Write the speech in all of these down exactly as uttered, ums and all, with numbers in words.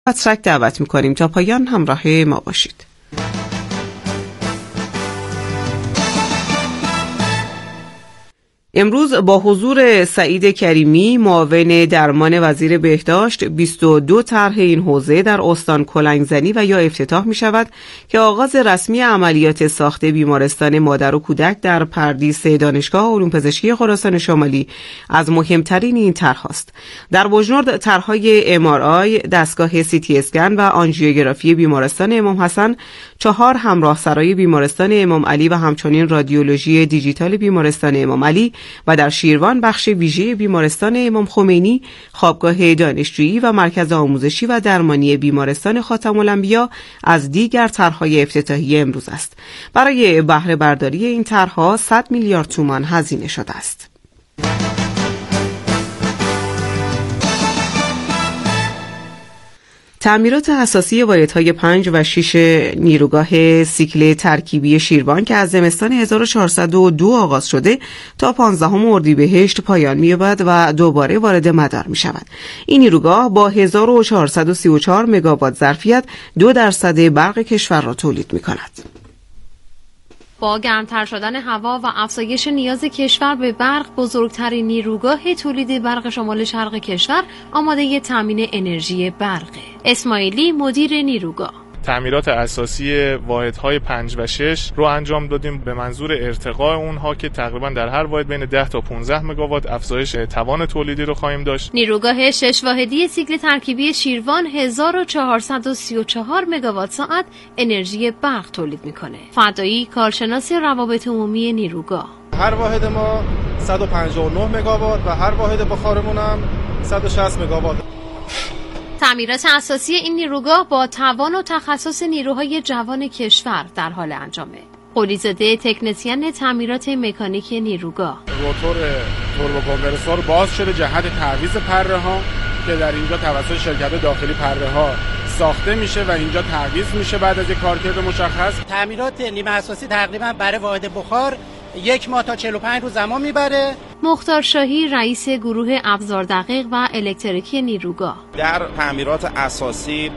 پترک دعوت می‌کنیم تا پایان همراه ما باشید. امروز با حضور سعید کریمی معاون درمان وزیر بهداشت بیست و دو طرح این حوزه در استان کلنگزنی و یا افتتاح می شود که آغاز رسمی عملیات ساخت بیمارستان مادر و کودک در پردیس دانشگاه علوم پزشکی خراسان شمالی از مهمترین این طرح است. در بوجنورد طرح‌های ام آر آی، دستگاه سی تی اسکن و آنژیوگرافی بیمارستان امام حسن، چهار همراه سرای بیمارستان امام علی و همچنین رادیولوژی دیجیتال بیمارستان امام علی و در شیروان بخش ویژه بیمارستان امام خمینی، خوابگاه دانشجویی و مرکز آموزشی و درمانی بیمارستان خاتم الانبیا از دیگر طرح‌های افتتاحی امروز است. برای بهره برداری این طرح‌ها صد میلیارد تومان هزینه شده است. تعمیرات اساسی واحدهای پنج و شش نیروگاه سیکل ترکیبی شیروان که از زمستان هزار و چهارصد و دو آغاز شده تا پانزدهم اردیبهشت پایان می‌یابد و دوباره وارد مدار می‌شود. این نیروگاه با هزار و چهارصد و سی و چهار مگاوات ظرفیت دو درصد برق کشور را تولید می‌کند. با گرمتر شدن هوا و افزایش نیاز کشور به برق، بزرگترین نیروگاه تولید برق شمال شرق کشور آماده تامین انرژی برق. اسماعیلی، مدیر نیروگاه: تعمیرات اساسی واحدهای پنج و شش رو انجام دادیم به منظور ارتقاء اونها که تقریبا در هر واحد بین ده تا پانزده مگاوات افزایش توان تولیدی رو خواهیم داشت. نیروگاه شش واحدی سیکل ترکیبی شیروان هزار و چهارصد و سی و چهار مگاوات ساعت انرژی برق تولید میکنه. فدایی، کارشناس روابط عمومی نیروگاه: هر واحد ما صد و پنجاه و نه مگاوات و هر واحد بخارمون هم صد و شصت مگاوات. تعمیرات اساسی این نیروگاه با توان و تخصص نیروهای جوان کشور در حال انجامه. قلیزاده، تکنسین تعمیرات مکانیک نیروگاه: روتور توربو کمپرسور باز شده جهت تعویض پره ها که در اینجا توسط شرکت داخلی پره ها ساخته میشه و اینجا تعویض میشه بعد از یک کارکرد مشخص. تعمیرات نیمه اساسی تقریبا برای واحد بخار یک ماه تا چهل و پنج روز زمان میبره. مختار شاهی، رئیس گروه ابزار دقیق و الکتریکی نیروگاه: در تعمیرات اساسی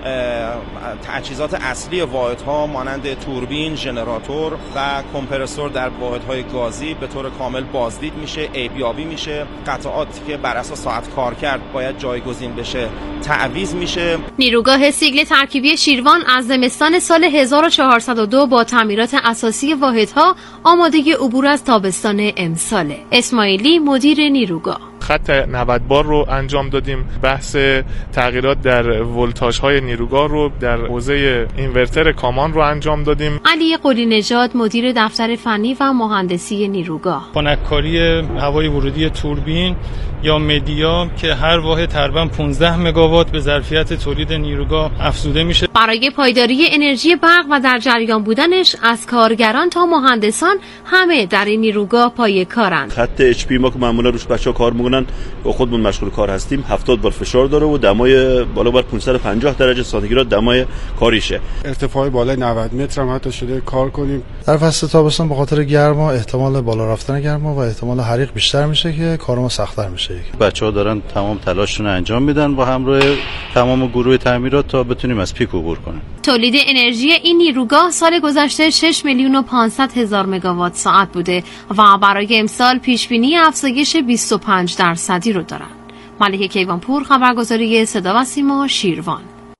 تجهیزات اصلی واحدها مانند توربین، ژنراتور و کمپرسور در واحدهای گازی به طور کامل بازدید میشه، عیبیابی میشه. قطعاتی که بر اساس ساعت کار کرد باید جایگزین بشه تعویض میشه. نیروگاه سیکل ترکیبی شیروان از زمستان سال هزار و چهارصد و دو با تعمیرات اساسی واحدها آماده عبور از تابستان امساله. اسماعیلی، مدیر نیروگاه: خط نود بار رو انجام دادیم. بحث تغییرات در ولتاژهای نیروگاه رو در حوزه اینورتر کامان رو انجام دادیم. علی قلی نژاد، مدیر دفتر فنی و مهندسی نیروگاه: خنککاری هوای ورودی توربین یا مدیا که هر واحد تقریبا پانزده مگاوات به ظرفیت تولید نیروگاه افزوده میشه. برای پایداری انرژی برق و در جریان بودنش از کارگران تا مهندسان همه در این نیروگاه پای کارند. خط اچ پی ما که معمولا روش بچه‌ها کار میکنن با خودمون مشغول کار هستیم، هفتاد بار فشار داره و دمای بالا بر پانصد و پنجاه درجه سانتیگراد دمای کاریشه. ارتفاع بالای نود متر هم حتی شده کار کنیم. در فصل تابستان به خاطر گرما احتمال بالا رفتن گرما و احتمال حریق بیشتر میشه که کار ما سخت‌تر میشه. بچه‌ها دارن تمام تلاششون انجام میدن با همراه تمام گروه تعمیرات تا بتونیم از پیک عبور کنیم. تولید انرژی این نیروگاه سال گذشته شش میلیون و پانصد هزار مگاوات ساعت بوده و برای امسال پیش بینی افزایش بیست و پنج درصدی رو دارن. ملکه کیوانپور، خبرگزاری صدا و سیما، شیروان.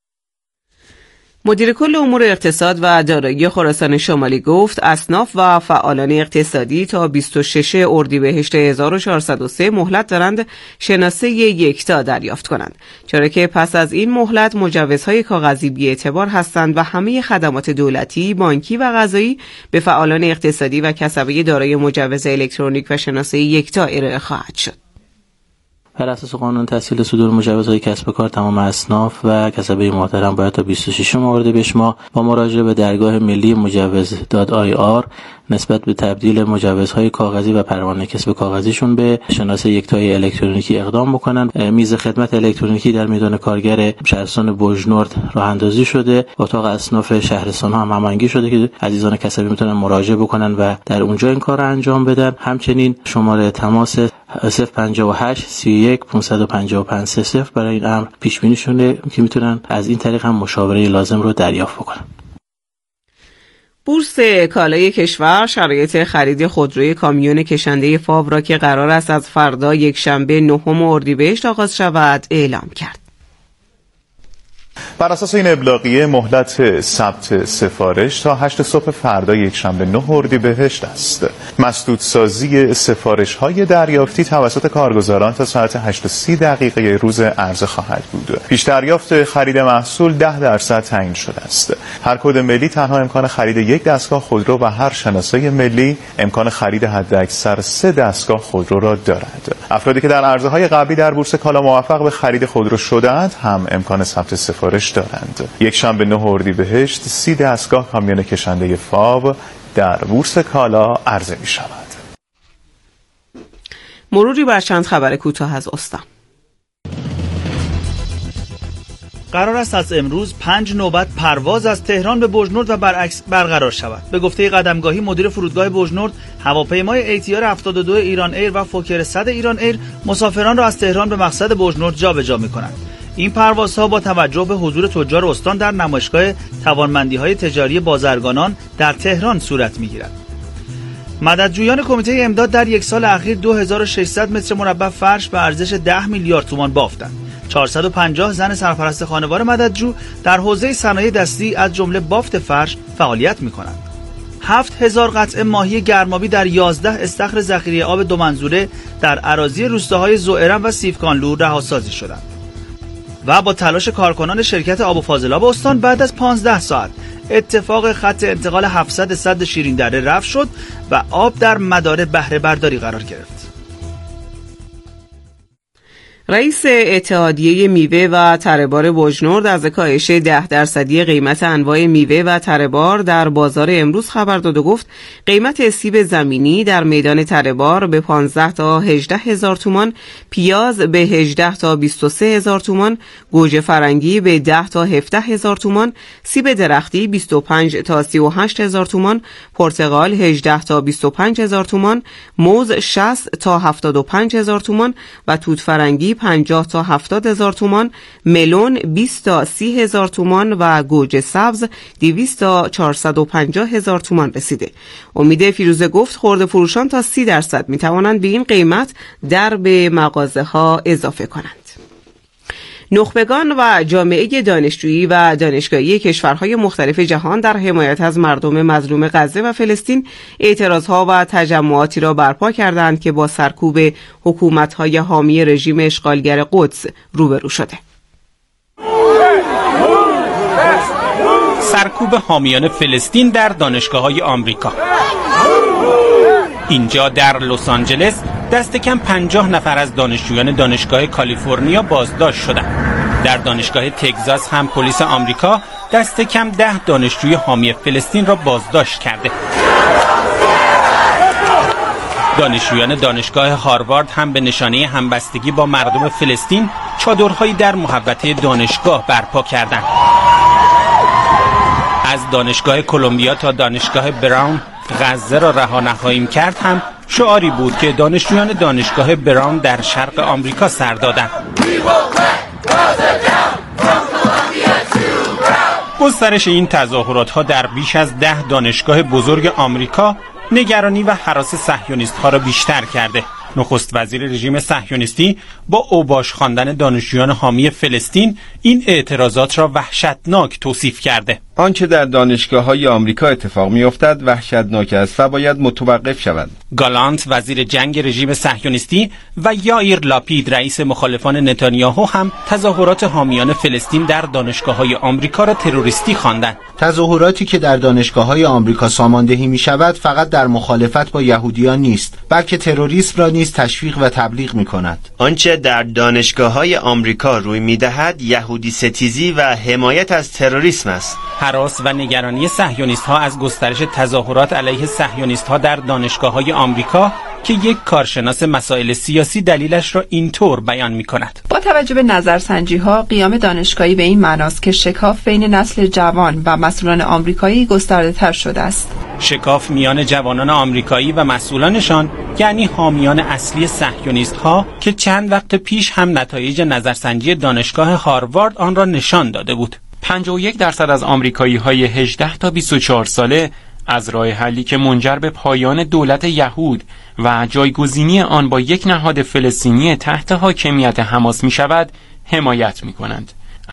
مدیر کل امور اقتصاد و دارایی خراسان شمالی گفت اصناف و فعالان اقتصادی تا بیست و ششم اردیبهشت هزار و چهارصد و سه مهلت دارند شناسه یکتا دریافت کنند، چرا که پس از این مهلت مجوزهای کاغذی بی‌اعتبار هستند و همه خدمات دولتی، بانکی و قضایی به فعالان اقتصادی و کسبه دارای مجوز الکترونیک و شناسه یکتا ارائه خواهد شد. بر اساس قانون تسهیل صدور مجوزهای کسب و کار تمام اصناف و کسبه محترم باید تا بیست و ششم اردیبهشت ماه با مراجعه به درگاه ملی مجوز دات آی آر نسبت به تبدیل مجوزهای کاغذی و پروانه کسب کاغذیشون به شناسه یکتای الکترونیکی اقدام بکنن. میز خدمت الکترونیکی در میدان کارگر شهرستان بوجنورد راه اندازی شده. اتاق اصناف شهرستان ها هم هماهنگی شده که عزیزان کسبی میتونن مراجعه بکنن و در اونجا این کار رو انجام بدن. همچنین شماره تماس صفر پنجاه و هشت سی و یک پانصد و پنجاه و پنج صفر صفر برای این امر پیش بینی شده که میتونن از این طریق هم مشاوره لازم رو دریافت بکنن. بورس کالای کشور شرایط خرید خودروی کامیون کشنده فاو را که قرار است از فردا یکشنبه نهم اردیبهشت آغاز شود اعلام کرد. بر اساس این ابلاغیه مهلت ثبت سفارش تا هشت صبح فردا یکشنبه نه اردیبهشت است. مسدودسازی سفارش‌های دریافتی توسط کارگزاران تا ساعت هشت و سی دقیقه روز عرضه خواهد بود. پیش دریافت خرید محصول ده درصد تعیین شده است. هر کد ملی تنها امکان خرید یک دستگاه خودرو و هر شناسه ملی امکان خرید حداکثر سه دستگاه خودرو را دارد. افرادی که در عرضه‌های قبلی در بورس کالا موفق به خرید خودرو شدند هم امکان ثبت سفارش دارند. یک شنبه نه اردیبهشت سی دستگاه کامیون کشنده فاو در بورس کالا عرضه می شود. مروری بر چند خبر کوتاه از استان. قرار است از امروز پنج نوبت پرواز از تهران به بوجنورد و برعکس برقرار شود. به گفته قدمگاهی مدیر فرودگاه بوجنورد، هواپیمای ایتیار هفتاد و دو ایران ایر و فوکر صد ایران ایر مسافران را از تهران به مقصد بوجنورد جابجا می‌کنند. این پروازها با توجه به حضور تجار استان در نمایشگاه توانمندی‌های تجاری بازرگانان در تهران صورت می‌گیرد. مددجویان کمیته امداد در یک سال اخیر دو هزار و ششصد متر مربع فرش به ارزش ده میلیارد تومان بافتند. چهارصد و پنجاه زن سرپرست خانوار مددجو در حوزه صنایع دستی از جمله بافت فرش فعالیت می‌کنند. هفت هزار قطعه ماهی گرمابی در یازده استخر ذخیره آب دو منظوره در اراضی روستاهای زوئرم و سیفکانلو رهاسازی شدند. و با تلاش کارکنان شرکت آب و فاضلاب استان بعد از پانزده ساعت اتفاق خط انتقال هفتصد سد شیرین دره رفع شد و آب در مدار بهره برداری قرار گرفت. رئیس اتحادیه میوه و تره‌بار بوجنورد از کاهش ده درصدی قیمت انواع میوه و تره‌بار در بازار امروز خبر داد و گفت قیمت سیب زمینی در میدان تره‌بار به پانزده تا هجده هزار تومان، پیاز به هجده تا بیست و سه هزار تومان، گوجه فرنگی به ده تا هفده هزار تومان، سیب درختی بیست و پنج تا سی و هشت هزار تومان، پرتقال هجده تا بیست و پنج هزار تومان، موز شصت تا هفتاد و پنج هزار تومان و توت فرنگی پنجاه تا هفتاد هزار تومان، ملون بیست تا سی هزار تومان و گوجه سبز دویست تا چهارصد و پنجاه هزار تومان رسیده. امید فیروزه گفت خرده فروشان تا سی درصد می توانند به این قیمت در به مغازه ها اضافه کنند. نخبگان و جامعه دانشجویی و دانشگاهی کشورهای مختلف جهان در حمایت از مردم مظلوم غزه و فلسطین اعتراضها و تجمعاتی را برپا کردند که با سرکوب حکومت‌های حامی رژیم اشغالگر قدس روبرو شده. سرکوب حامیان فلسطین در دانشگاه‌های آمریکا. اینجا در لس آنجلس دست کم پنجاه نفر از دانشجویان دانشگاه کالیفرنیا بازداشت شدند. در دانشگاه تگزاس هم پلیس آمریکا دست کم ده دانشجوی حامی فلسطین را بازداشت کرده. دانشجویان دانشگاه هاروارد هم به نشانه همبستگی با مردم فلسطین چادرهایی در محوطه دانشگاه برپا کردند. از دانشگاه کلمبیا تا دانشگاه براون غزه را رها نخواهیم کرد هم شعاری بود که دانشجویان دانشگاه براون در شرق آمریکا سر دادند. گسترش این تظاهرات ها در بیش از ده دانشگاه بزرگ آمریکا نگرانی و هراس صهیونیست ها را بیشتر کرده. نخست وزیر رژیم صهیونیستی با اوباش خواندن دانشجویان حامی فلسطین این اعتراضات را وحشتناک توصیف کرده. آنچه در دانشگاه‌های آمریکا اتفاق می‌افتد وحشتناک است و باید متوقف شود. گالانت وزیر جنگ رژیم صهیونیستی و یائیر لاپید رئیس مخالفان نتانیاهو هم تظاهرات حامیان فلسطین در دانشگاه‌های آمریکا را تروریستی خواندند. تظاهراتی که در دانشگاه‌های آمریکا ساماندهی می‌شود فقط در مخالفت با یهودیان نیست، بلکه تروریسم را نیز تشویق و تبلیغ می‌کند. آنچه در دانشگاه‌های آمریکا روی می‌دهد یهودی ستیزی و حمایت از تروریسم است. هراس و نگرانی صهیونیست‌ها از گسترش تظاهرات علیه صهیونیست‌ها در دانشگاه‌های آمریکا که یک کارشناس مسائل سیاسی دلیلش را اینطور بیان می‌کند. با توجه به نظرسنجی‌ها قیام دانشگاهی به این معناست که شکاف بین نسل جوان و مسئولان آمریکایی گسترده‌تر شده است. شکاف میان جوانان آمریکایی و مسئولانشان، یعنی حامیان اصلی صهیونیست‌ها که چند وقت پیش هم نتایج نظرسنجی دانشگاه هاروارد آن را نشان داده بود. پنجاه و یک درصد از آمریکایی‌های هجده تا بیست و چهار ساله از راه حلی که منجر به پایان دولت یهود و جایگزینی آن با یک نهاد فلسطینی تحت حاکمیت حماس می‌شود، حمایت می‌کنند.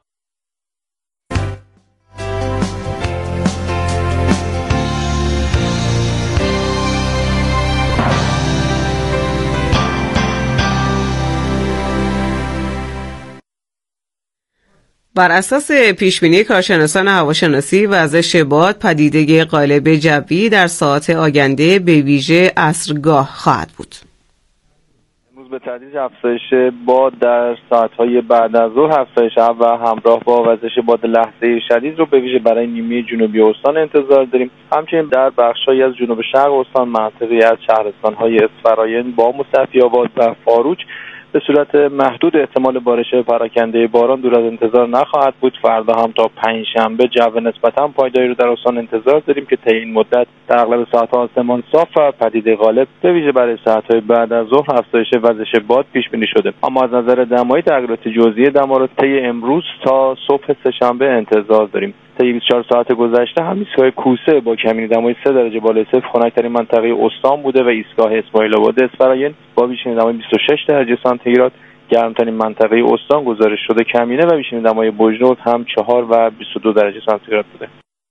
بر اساس پیشبینی کارشناسان هواشناسی، وزش باد پدیده قالب جوی در ساعات آینده به ویژه عصرگاه خواهد بود. امروز به تدریج افزایش باد در ساعت‌های بعد از ظهر افزایش و همراه با وزش باد لحظه‌ای شدید رو به ویژه برای نیمه جنوبی استان انتظار داریم. همچنین در بخش‌هایی از جنوب شرق استان، مناطقی از شهرستان‌های اصفراین با مصطفی‌آباد و فاروج به صورت محدود احتمال بارش پراکنده باران دور از انتظار نخواهد بود. فردا هم تا پنجشنبه جو نسبتاً پایداری رو در استان انتظار داریم که طی این مدت در اغلب ساعت‌ها آسمان صاف و پدیده غالب به ویژه برای ساعت‌های بعد از ظهر افزایش وزش باد پیش بینی شده. اما از نظر دمایی تغییرات جزئی دما رو طی امروز تا صبح سه‌شنبه انتظار داریم. طی بیست و چهار ساعت گذشته هم ایستگاه کوسه با کمین دمای سه درجه بالای صفر خنک‌ترین منطقه استان بوده و ایستگاه اسماعیل آباد اصفراین با بیشترین دمای بیست و شش درجه سانتیگراد گرمترین منطقه استان گزارش شده. کمینه و بیشترین دمای بوجنورد هم چهار و بیست و دو درجه سانتیگراد بوده.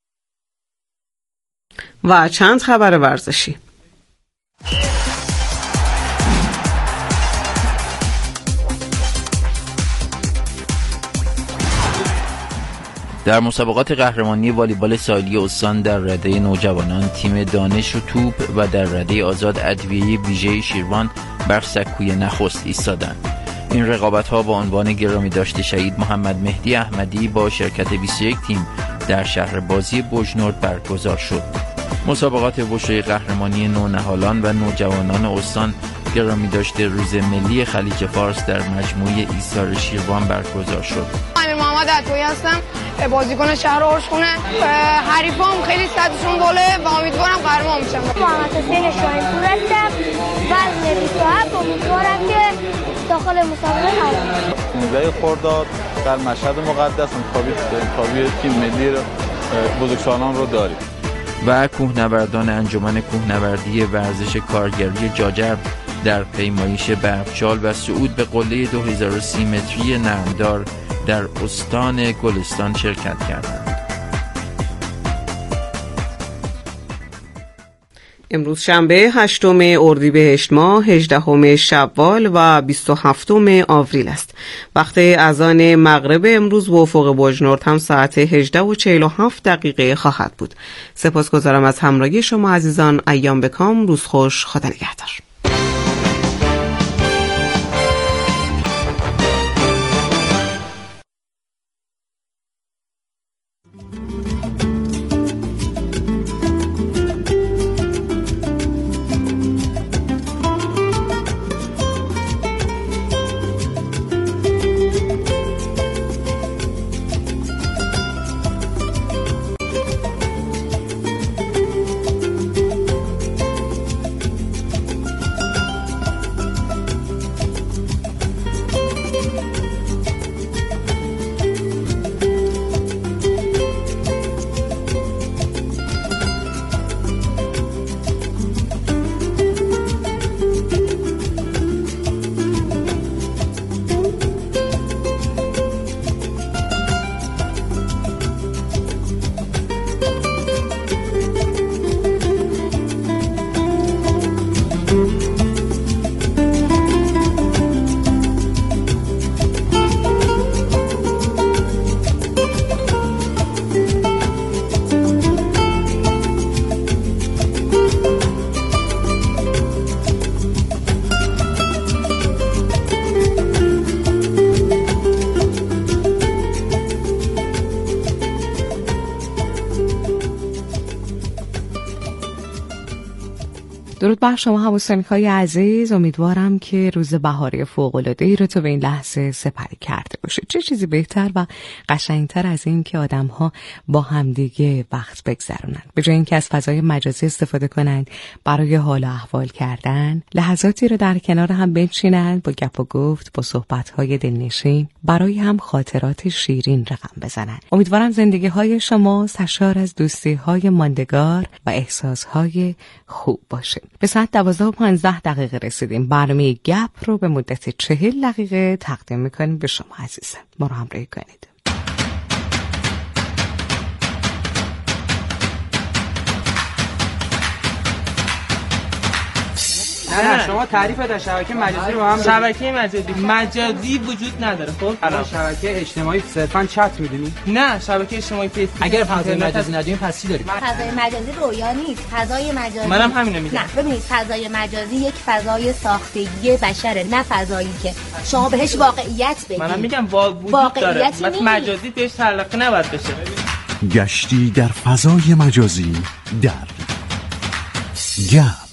و چند خبر ورزشی. در مسابقات قهرمانی والیبال ساحلی استان در رده نوجوانان، تیم دانش و توپ و در رده آزاد ادویه ویژه شیروان بر سکوی نخست ایستادند. این رقابت‌ها با عنوان گرامی داشته شهید محمد مهدی احمدی با شرکت بیست و یک تیم در شهر بازی بوجنورد برگزار شد. مسابقات وشوی قهرمانی نونهالان و نوجوانان استان گرامی داشته روز ملی خلیج فارس در مجموعه ایثار شیروان برگزار شد. امیر محمد عطویی هستم، بازیکن شهر آرشخونه. حریفام خیلی سطحشون باله و امیدوارم قهرمان بشم. محمد حسین شاهین‌پور هستم، وزن بیست و هفت، امیدوارم که داخل مسابقه قهرمان بشم. نوزده خرداد در مشهد مقدس انتخابی تیم ملی بزرگسالان رو داریم. و کوهنوردان انجمن کوهنوردی ورزش کارگری جاجر در پیمایش برفچال و صعود به قله دو هزار و سی متری نرمدار در استان گلستان شرکت کردند. امروز شنبه هشتم اردیبهشت ماه، هجدهم شوال و بیست و هفتم آوریل است. وقت اذان مغرب امروز و افق بوجنورد هم ساعت هجده و چهل و هفت دقیقه خواهد بود. سپاسگزارم از همراهی شما عزیزان. ایام بکام، روز خوش، خدا نگهدار. درود بر شما هموطن‌های عزیز، امیدوارم که روز بهاری فوق‌العاده‌ای رو تو به این لحظه سپری کرده باشید. چه چیزی بهتر و قشنگتر از این که آدم‌ها با همدیگه وقت بگذرونن، به جای اینکه از فضای مجازی استفاده کنند برای حال و احوال کردن، لحظاتی رو در کنار هم بنشینند، با گپ و گفت، با صحبت‌های دلنشین برای هم خاطرات شیرین رقم بزنن. امیدوارم زندگی‌های شما سرشار از دوستی‌های ماندگار و احساس‌های خوب باشه. به ساعت دوازده و پانزده دقیقه رسیدیم. برنامه گپ رو به مدت چهل دقیقه تقدیم میکنیم به شما عزیزان. ما رو همراهی کنید. نه نه شما تعریف از شبکه مجازی رو هم شبکه مجازی مجازی وجود نداره. خب الان شبکه اجتماعی صرفا چت میدونی؟ نه شبکه اجتماعی فیسبوک. اگر فضای مجازی نداریم پس چی داریم؟ فضای مجازی رویا نیست، فضای مجازی منم همینو میگم. نه ببینید فضای مجازی یک فضای ساختگی بشره، نه فضایی که شما بهش واقعیت بدید. منم میگم وا... وجود داره. مثلا مجازی بهش تعلق نباید بشه. گشتی در فضای مجازی در گپ.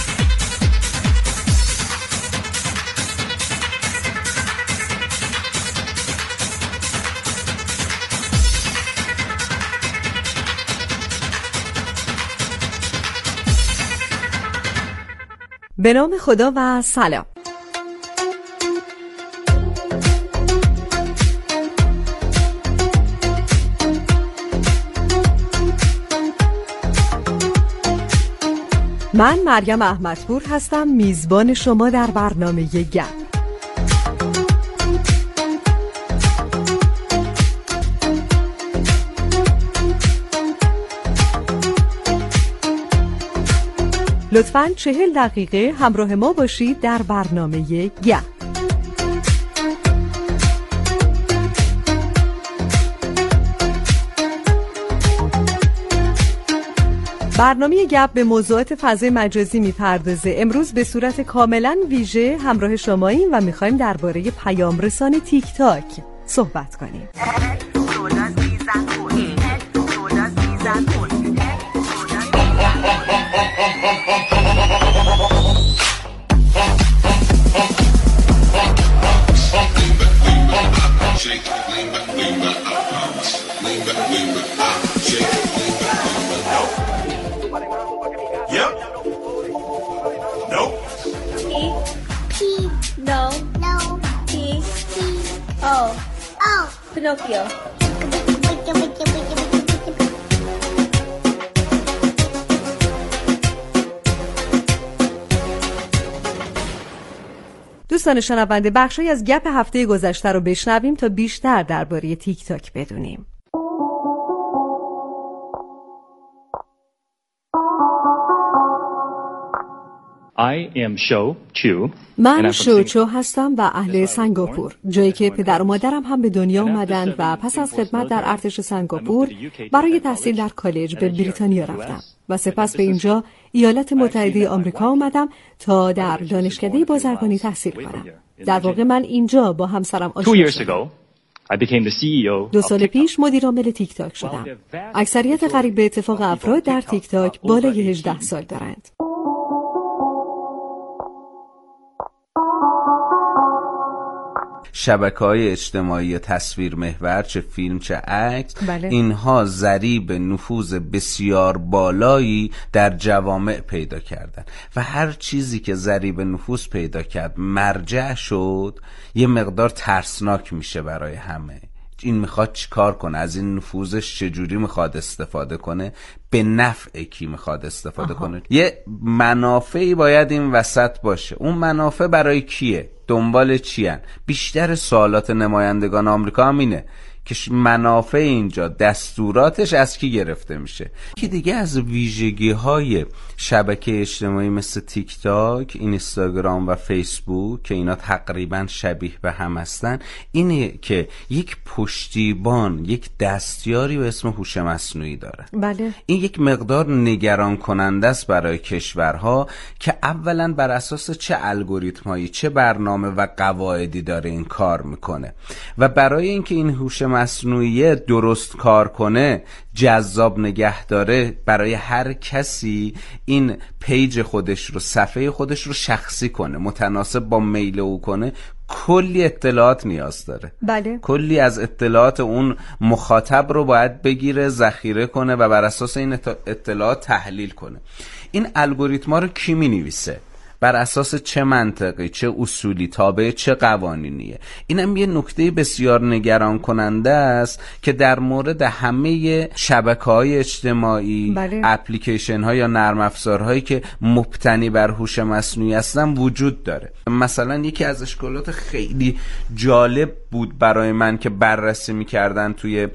به نام خدا و سلام. من مریم احمدپور هستم، میزبان شما در برنامه گپ. لطفاً چهل دقیقه همراه ما باشید در برنامه گپ. برنامه گپ به موضوعات فضای مجازی میپردازه. امروز به صورت کاملا ویژه همراه شماییم و میخوایم درباره پیام رسان تیک تاک صحبت کنیم. Pinocchio. دوستان شنونده، بخشی از گپ هفته گذشته رو بشنویم تا بیشتر درباره تیک تاک بدونیم. I am Shou Chu. من شو چو هستم و اهل سنگاپور، جایی که پدر و مادرم هم به دنیا اومدند و پس از خدمت در ارتش سنگاپور برای تحصیل در کالج به بریتانیا رفتم و سپس به اینجا ایالات متحده آمریکا اومدم تا در دانشکده بازرگانی تحصیل کنم. در واقع من اینجا با همسرم آشنا شدم. دو سال پیش مدیر عامل تیک تاک شدم. اکثریت قریب به اتفاق افراد در تیک تاک بالای هجده سال دارند. شبکه‌های اجتماعی تصویر محور، چه فیلم چه عکس، بله. اینها ضریب نفوذ بسیار بالایی در جوامع پیدا کردن و هر چیزی که ضریب نفوذ پیدا کرد مرجع شد یه مقدار ترسناک میشه برای همه. این میخواد چی کار کنه، از این نفوذش چجوری میخواد استفاده کنه، به نفع کی میخواد استفاده آها. کنه. یه منافعی باید این وسط باشه. اون منافع برای کیه؟ دنبال چیان؟ بیشتر سوالات نمایندگان آمریکا هم اینه که منافع اینجا دستوراتش از کی گرفته میشه. که دیگه از ویژگی های شبکه اجتماعی مثل تیک تاک، اینستاگرام و فیسبوک که اینا تقریبا شبیه به هم هستن اینه که یک پشتیبان، یک دستیاری به اسم هوش مصنوعی داره. بله. این یک مقدار نگران کننده است برای کشورها که اولا بر اساس چه الگوریتم هایی، چه برنامه و قواعدی داره این کار میکنه و برای اینکه این هوش مصنوعی درست کار کنه، جذاب نگه داره، برای هر کسی این پیج خودش رو، صفحه خودش رو شخصی کنه، متناسب با میل او کنه، کلی اطلاعات نیاز داره. بله. کلی از اطلاعات اون مخاطب رو باید بگیره، ذخیره کنه و بر اساس این اطلاعات تحلیل کنه. این الگوریتما رو کی می‌نویسه؟ بر اساس چه منطقی، چه اصولی، تابع چه قوانینیه؟ اینم یه نکته بسیار نگران کننده است که در مورد همه شبکه‌های اجتماعی، بله. اپلیکیشن ها یا نرم افزارهایی که مبتنی بر هوش مصنوعی هستن وجود داره. مثلا یکی از اشکالات خیلی جالب بود برای من که بررسی می‌کردن توی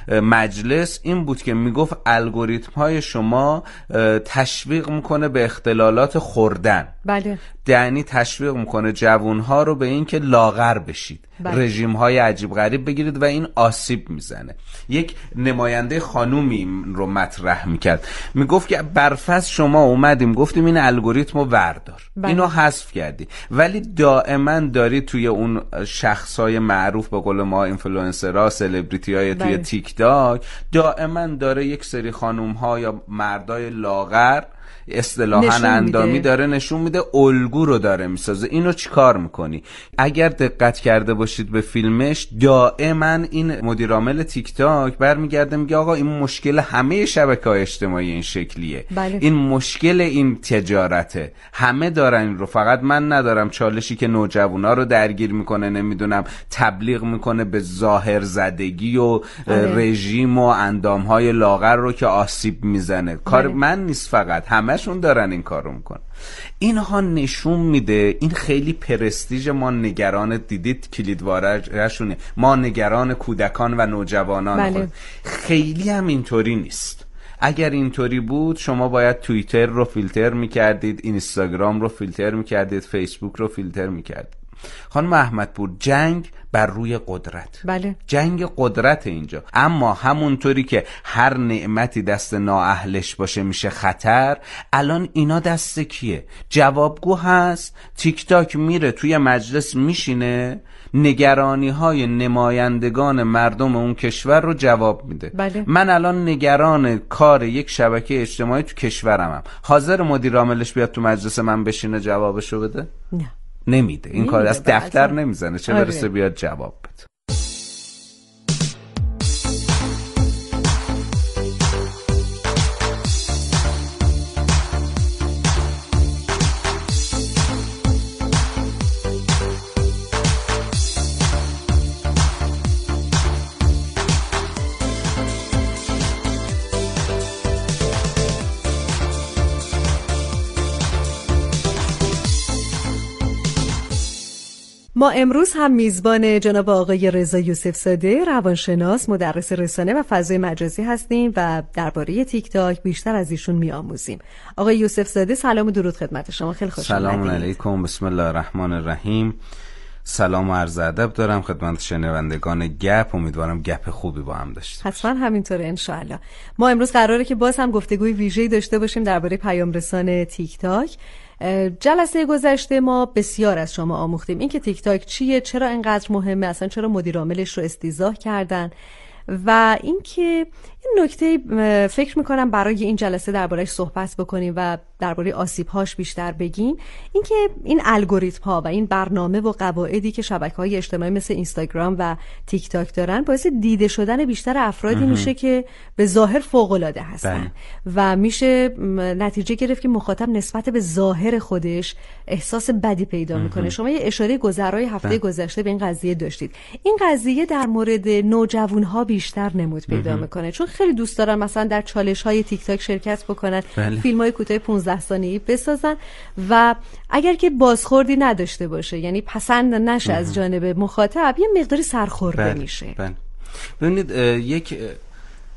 مجلس این بود که میگفت الگوریتم های شما تشویق میکنه به اختلالات خوردن. بله. یعنی تشویق میکنه جوانها رو به این که لاغر بشید، بله. رژیم های عجیب غریب بگیرید و این آسیب میزنه. یک نماینده خانومی رو مطرح میکرد، میگفت که برفرض شما اومدیم گفتیم این الگوریتم رو وردار، بله. اینو حذف کردی، ولی دائما داری توی اون شخصای معروف، به قول ما اینفلوئنسرها، سلبریتی های توی بله. تیک تاک، دائما داره یک سری خانوم ها یا مردای لاغر اصطلاحاً اندامی داره نشون میده، الگو رو داره میسازه. اینو چیکار میکنی؟ اگر دقت کرده باشید به فیلمش، دائما این مدیر عامل تیک تاک برمیگرده میگه آقا این مشکل همه شبکه‌های اجتماعی این شکلیه، بله. این مشکل این تجارته، همه دارن این رو، فقط من ندارم. چالشی که نوجوانا رو درگیر میکنه، نمیدونم تبلیغ میکنه به ظاهر زدگی و بله. رژیم و اندامهای لاغر رو که آسیب میزنه، کار بله. من نیست، فقط همشون دارن این کارو میکنن. اینها نشون میده این خیلی پرستیژ ما نگران، دیدید کلیدواره‌شونه، ما نگران کودکان و نوجوانان بله. خود. خیلی هم اینطوری نیست. اگر اینطوری بود شما باید توییتر رو فیلتر میکردید، اینستاگرام رو فیلتر میکردید، فیسبوک رو فیلتر میکردید. خانم احمدپور، جنگ بر روی قدرت، بله. جنگ قدرت اینجا. اما همونطوری که هر نعمتی دست نااهلش باشه میشه خطر، الان اینا دست کیه؟ جوابگو هست. تیک تاک میره توی مجلس میشینه، نگرانی های نمایندگان مردم اون کشور رو جواب میده. بله. من الان نگران کار یک شبکه اجتماعی تو کشورمم، حاضر مدیر عاملش بیاد تو مجلس من بشینه جوابشو بده؟ نه، نمیده. این کار از دفتر نمیزنه، چه برسه بیاد جواب بده. ما امروز هم میزبان جناب آقای رضا یوسف زاده، روانشناس، مدرس رسانه و فضای مجازی هستیم و درباره تیک تاک بیشتر از ایشون میآموزیم. آقای یوسف زاده، سلام و درود خدمت شما. خیلی خوش آمدید. سلام علیکم، بسم الله الرحمن الرحیم. سلام و عرض ادب دارم خدمت شنوندگان گپ. امیدوارم گپ خوبی با هم داشته باشیم. حتما همینطوره ان شاء الله. ما امروز قراره که باز هم گفتگوی ویژه‌ای داشته باشیم درباره پیام رسان تیک تاک. جلسه گذشته ما بسیار از شما آموختیم اینکه تیک تاک چیه، چرا اینقدر مهمه، اصلا چرا مدیر عاملش رو استیضاح کردن و اینکه این نکته فکر میکنم برای این جلسه درباره‌اش صحبت بکنیم و درباره آسیب‌هاش بیشتر بگیم. اینکه این الگوریتم‌ها و این برنامه و قواعدی که شبکه‌های اجتماعی مثل اینستاگرام و تیک تاک دارن باعث دیده شدن بیشتر افرادی میشه که به ظاهر فوق‌العاده هستن و میشه نتیجه گرفت که مخاطب نسبت به ظاهر خودش احساس بدی پیدا میکنه. شما یه اشاره گذرای هفته گذشته به این قضیه داشتید. این قضیه در مورد نوجوان‌ها بیشتر نمود پیدا میکنه، چون خیلی دوست دارن مثلا در چالش‌های تیک تاک شرکت بکنن، فیلم‌های کوتاه پانزده ثانیه‌ای بسازن و اگر که بازخوردی نداشته باشه، یعنی پسند نشه از جانب مخاطب، یه مقداری سرخورده میشه. ببینید یک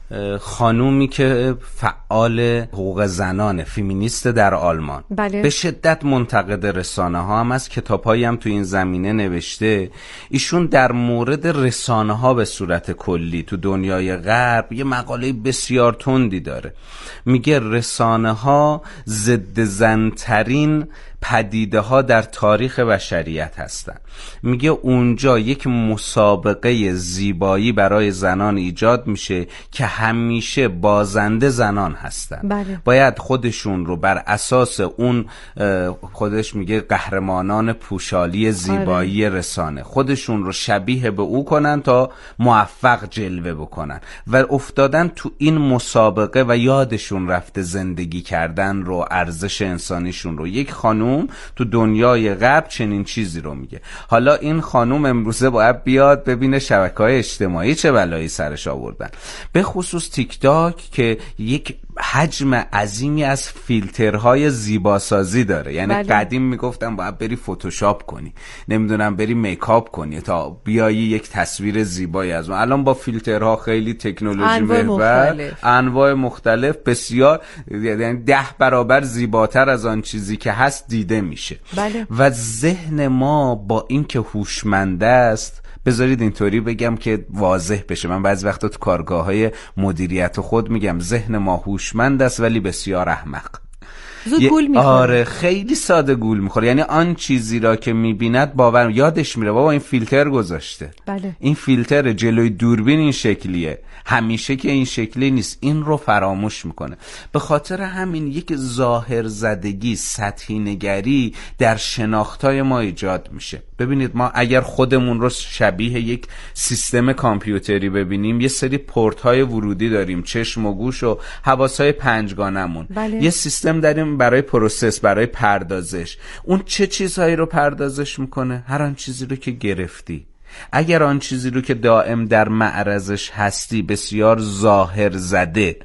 خانومی که فعال حقوق زنانه، فیمینیست در آلمان. بله. به شدت منتقد رسانه ها هم از کتاب‌هایی هم تو این زمینه نوشته. ایشون در مورد رسانه ها به صورت کلی تو دنیای غرب یه مقاله بسیار تندی داره. میگه رسانه ها ضد زن‌ترین پدیده ها در تاریخ بشریت هستن. میگه اونجا یک مسابقه زیبایی برای زنان ایجاد میشه که همیشه بازنده زنان هستن. بله. باید خودشون رو بر اساس اون خودش میگه قهرمانان پوشالی زیبایی آره. رسانه خودشون رو شبیه به او کنن تا موفق جلوه بکنن و افتادن تو این مسابقه و یادشون رفته زندگی کردن رو، ارزش انسانیشون رو. یک خانوم تو دنیای غرب چنین چیزی رو میگه. حالا این خانوم امروزه باید بیاد ببینه شبکه‌های اجتماعی چه بلایی سرش آوردن، به خصوص تیک تاک که یک حجم عظیمی از فیلترهای زیباسازی داره. یعنی بله. قدیم میگفتم باید بری فتوشاپ کنی، نمیدونم بری میکاپ کنی تا بیایی یک تصویر زیبایی از اون. الان با فیلترها خیلی تکنولوژی محور، انواع مختلف بسیار، یعنی ده برابر زیباتر از آن چیزی که هست دیده میشه. بله. و ذهن ما با این که هوشمند است، بذارید اینطوری بگم که واضح بشه، من بعضی وقتا تو کارگاه‌های مدیریت خود میگم ذهن ما هوشمند است ولی بسیار احمق. زود گول میخوره. آره خیلی ساده گول میخوره. یعنی آن چیزی را که میبیند باور یادش میره بابا این فیلتر گذاشته. بله. این فیلتر جلوی دوربین این شکلیه، همیشه که این شکلی نیست، این رو فراموش میکنه. به خاطر همین یک ظاهر زدگی، سطحی نگری در شناختای ما ایجاد میشه. ببینید ما اگر خودمون رو شبیه یک سیستم کامپیوتری ببینیم، یه سری پورت های ورودی داریم، چشم و گوش و حواسهای پنجگانمون. بله. یه سیستم داریم برای پروسس، برای پردازش. اون چه چیزهایی رو پردازش میکنه؟ هر آن چیزی رو که گرفتی. اگر آن چیزی رو که دائم در معرضش هستی بسیار ظاهر زده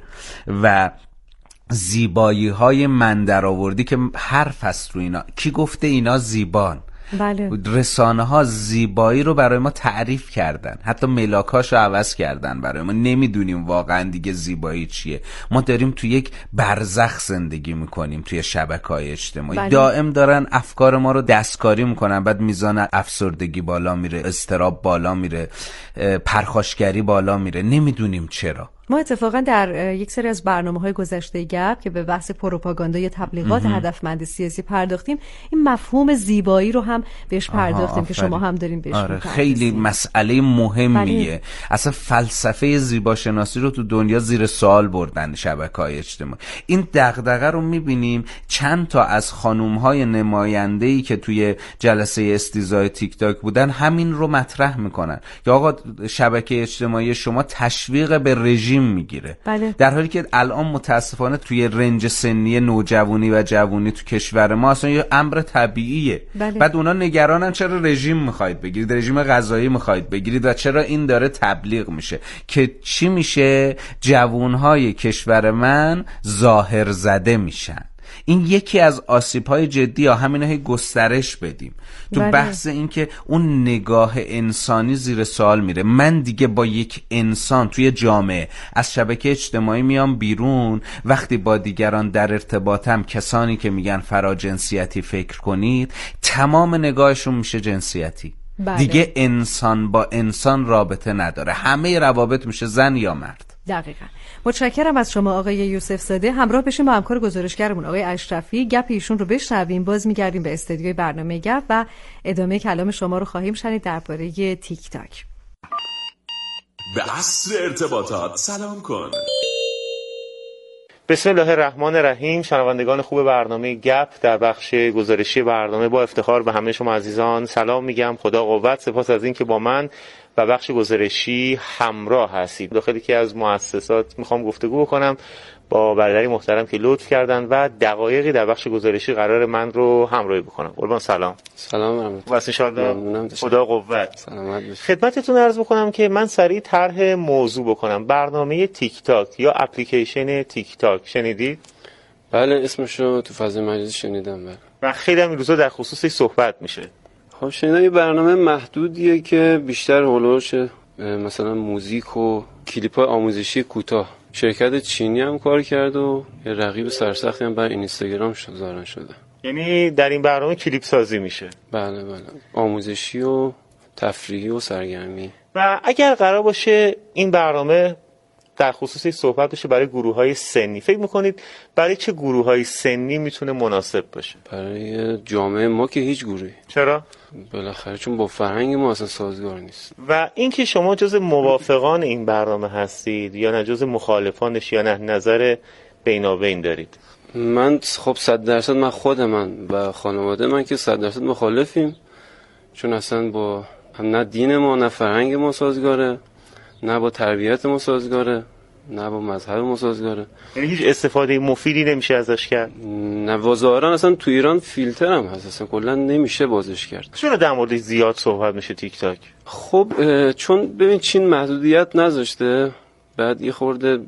و زیبایی های من در آوردی که حرف هست رو اینا، کی گفته اینا زیبان؟ بله. رسانه ها زیبایی رو برای ما تعریف کردن، حتی ملاکاش رو عوض کردن برای ما. نمیدونیم واقعا دیگه زیبایی چیه. ما داریم توی یک برزخ زندگی میکنیم توی شبکه‌های اجتماعی. بله. دائم دارن افکار ما رو دستکاری میکنن، بعد میزان افسردگی بالا میره، اضطراب بالا میره، پرخاشگری بالا میره. نمیدونیم چرا. ما اتفاقا در یک سری از برنامه‌های گذشته گپ که به بحث پروپاگاندا یا تبلیغات هدفمند سیاسی پرداختیم، این مفهوم زیبایی رو هم بهش پرداختیم که شما هم دارین بهش آره خیلی مسئله مهمیه. بله. اصلا فلسفه زیباشناسی رو تو دنیا زیر سوال بردن شبکه‌های اجتماعی. این دغدغه رو می‌بینیم چند تا از خانم‌های نماینده‌ای که توی جلسه استیضاح تیک تاک بودن همین رو مطرح میکنن که آقا شبکه اجتماعی شما تشویق به رژیم میگیره. بله. در حالی که الان متاسفانه توی رنج سنی نوجوانی و جوانی تو کشور ما اصلا یه امر طبیعیه. بله. بعد اونا نگرانن چرا رژیم میخواید بگیرید، رژیم غذایی میخواید بگیرید و چرا این داره تبلیغ میشه. که چی میشه؟ جوانهای کشور من ظاهر زده میشن. این یکی از آسیب‌های جدی ها، همینه هی گسترش بدیم تو بله. بحث این که اون نگاه انسانی زیر سوال میره. من دیگه با یک انسان توی جامعه از شبکه اجتماعی میام بیرون، وقتی با دیگران در ارتباطم، کسانی که میگن فراجنسیتی فکر کنید، تمام نگاهشون میشه جنسیتی. بله. دیگه انسان با انسان رابطه نداره، همه روابط میشه زن یا مرد. دقیقاً. متشکرم از شما آقای یوسف زاده. همراه بشیم با همکار گزارشگرمون آقای اشرفی، گپ ایشون رو بشنویم. باز میگردیم به استودیوی برنامه گپ و ادامه کلام شما رو خواهیم شنید درباره تیک تاک. به عصر ارتباطات سلام کن. بسم الله الرحمن الرحیم. شنوندگان خوب برنامه گپ، در بخش گزارشی برنامه با افتخار به همه شما عزیزان سلام میگم. خدا قوت. سپاس از این که با من و بخش گزارشی همراه هستید. داخل یکی از مؤسسات میخوام گفتگو بکنم با برادری محترم که لطف کردن و دقایقی در بخش گزارشی قرار من رو همراهی بکنم. قربان سلام. سلام ورحمت. واسه انشالله خدا قوت. سلامت باشید. خدمتتون عرض بکنم که من سریع طرح موضوع بکنم. برنامه تیک تاک یا اپلیکیشن تیک تاک شنیدید؟ بله اسمشو تو فضای مجازی شنیدم. بله. و خیلی هم این روزا در خصوصش صحبت میشه. خب شنیدم یه برنامه محدودیه که بیشتر هولوش مثلا موزیک و کلیپ‌های آموزشی کوتاه. شرکت چینی هم کار کرد و یه رقیب سرسختی هم برای اینستاگرام ظاهرا شده. یعنی در این برنامه کلیپ سازی میشه؟ بله بله، آموزشی و تفریحی و سرگرمی. و اگر قرار باشه این برنامه در خصوص صحبت بشه برای گروه‌های سنی، فکر میکنید برای چه گروه‌های سنی میتونه مناسب باشه؟ برای جامعه ما که هیچ گروهی. چرا؟ بالاخره چون با فرهنگ ما اصلا سازگار نیست. و اینکه شما جز موافقان این برنامه هستید یا نه جز مخالفانش یا نه نظر بینابین دارید؟ من خب صد درصد من خود من و خانواده من که صد درصد مخالفیم، چون اصلا با هم نه دین ما نه فرهنگ ما سازگاره، نه با تربیت ما سازگاره، نه با مذهب ما سازگاره. یعنی هیچ استفاده مفیدی نمیشه ازش کرد؟ نه و ظاهرا اصلا تو ایران فیلتر هم هست، اصلا کلا نمیشه بازش کرد. چرا در موردش زیاد صحبت میشه تیک تاک؟ خب چون ببین چین محدودیت نذاشته، بعد یه خورده